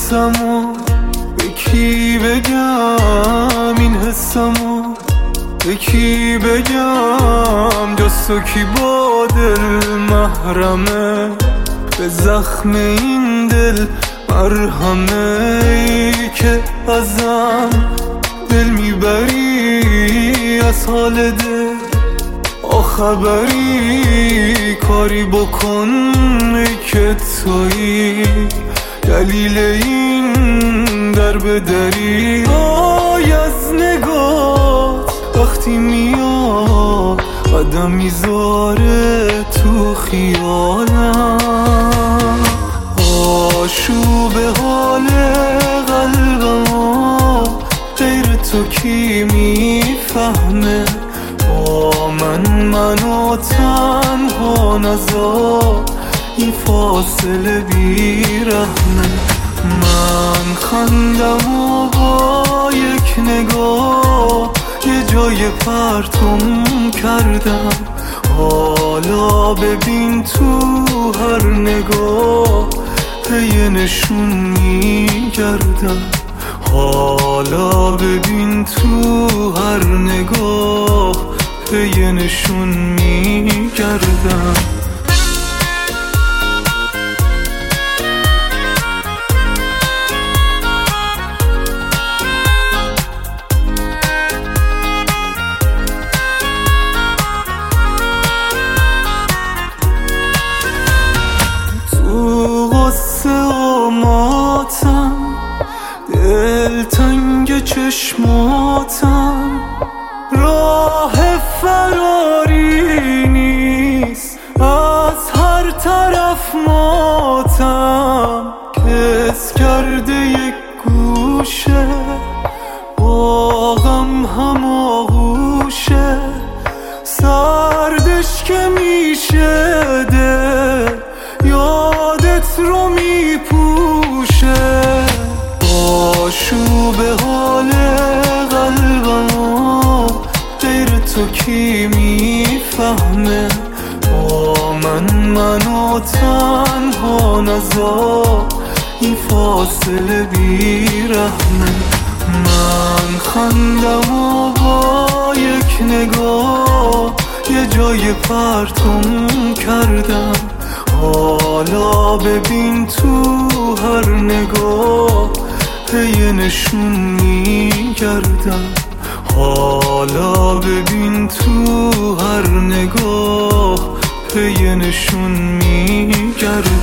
حسمو به کی بگم، این حسمو به کی بگم، جز تو کی با دل محرمه، به زخم این دل مرهمه. ای که ازم دل میبری، از حال دل خبری، کاری بکن ای که تویی دلیل این در بدری. آی از نگات وقتی میاد قدم میذاره تو خیالم، آشوب حال قلبم غیر تو کی میفهمه. با من و تنها نذار این فاصله بیرحمه. من خندم و با یک نگاه یه جای پرتم کردم، حالا ببین تو هر نگاه پی نشون میگردم، حالا ببین تو هر نگاه پی نشون میگردم. تو غصه و ماتم، دلتنگ چشماتم، راه فراری نیست، از هر طرف ماتم. کس کرده یک گوشه با غم هماغوشه، سردش که میشه دل یادت رو میپوشه. آشوب حال قلبم غیر تو کی میفهمه. با من و تنها نذار این فاصله بیرحمه. من خندم و با یک نگاه یه جای پرتم کردم، حالا ببین تو هر نگاه پی نشون میگردم، حالا ببین تو هر نگاه پی نشون میگردم.